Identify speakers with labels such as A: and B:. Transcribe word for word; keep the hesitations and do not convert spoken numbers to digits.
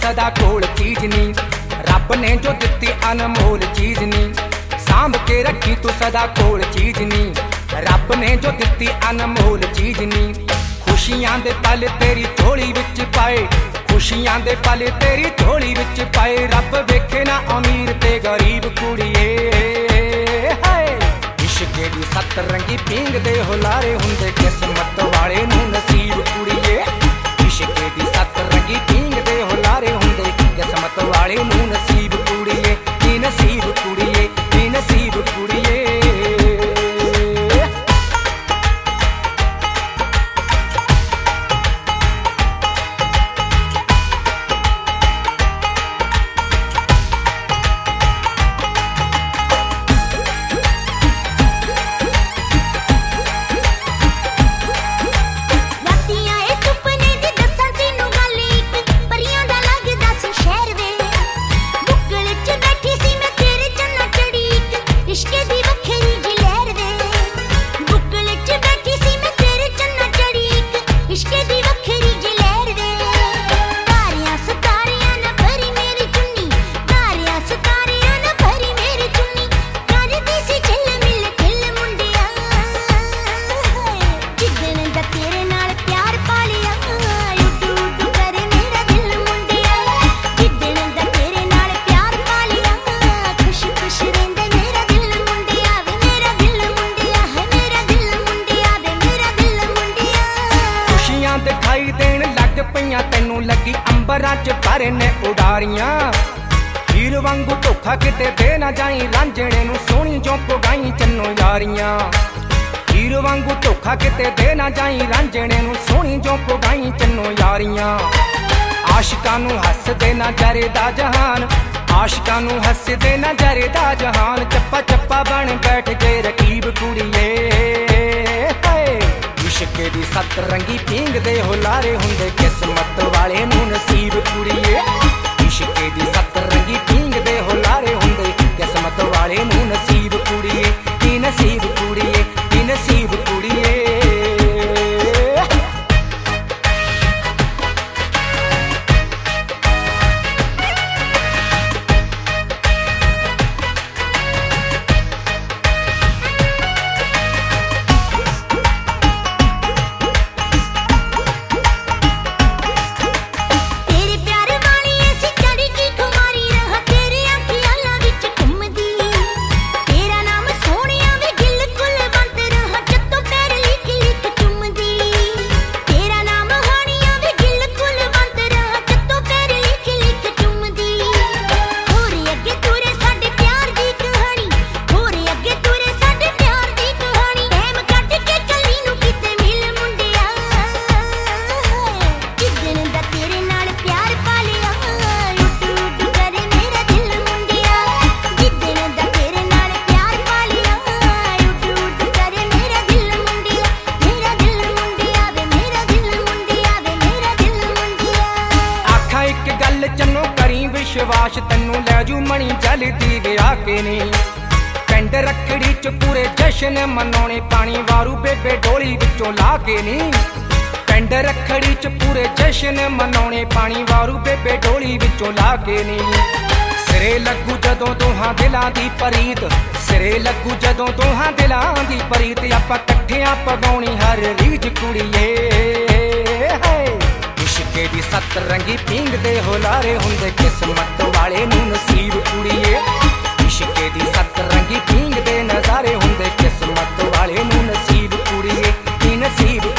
A: सदा कोल चीज नी, रब ने जो दिती अनमोल चीज नी। सांभ के रखी तू सदा कोल चीज नी, रब ने जो दिती अनमोल चीज नी। खुशियां दे पल तेरी झोली विच पाए, खुशियां दे पल तेरी झोली विच पाए। रब वेखे ना अमीर ते गरीब कुड़िए, इश्के दी सत रंगी पींग दे हुलारे हुंदे किस्मत वाले नूं नसीब कुड़िए। इश्के दी सत रंगी पींग दे हुलारे हुंदे किस्मत वाले नूं नसीब कुड़िए। नी नसीब कुड़िए, नी नसीब कुड़िए। दिखाई देन लग पईयां तैनू लगी अंबरां च पर ने उडारियां। हीर वांगू धोखा किते दे ना जाई, रांझणे नू सोहणी जो पगाई चन्नो यारियां। हीर वांगू धोखा किते दे ना जाई, रांझणे नू सोहणी जो पगाई चन्नो यारियां। आशिकां नू हस दे ना जरे दा जहान, आशिकां नू हस दे ना जरे दा जहान। चप्पा चप्पा बन बैठ गए रकीब कुड़िए, इश्के दी सत रंगी पींग दे हुलारे हुंदे किस्मत वाले नूं नसीब कुड़िए। इश्के दी सत रंगी पींग दे हुलारे हुंदे किस्मत वाले नूं नसीब कुड़िए। नी नसीब कुड़िए, नी नसीब कुड़िए। चन्नो करी विश्वास तैनू लैजू मणी जलदी विआ के नी। पिंड रखड़ी च पूरे जश्न मनाने पानी वारू बेबे डोली विचों ला के नी। पिंड रखड़ी च पूरे जश्न मनाने पानी वारू बेबे डोली विचों ला के नी। सिरे लगू जदों दोहां दिलां दी परीत, सिरे लगू जदों दोहां दिलां दी परीत। आपां कट्ठियां पगाउणी हर रीझ कुड़िए, इश्के दी सत रंगी पींग दे हुलारे हुंदे किस्मत वाले नूं नसीब कुड़िए। इश्के दी सत रंगी पींग दे नज़ारे हुंदे किस्मत वाले नूं नसीब कुड़िए। नी नसीब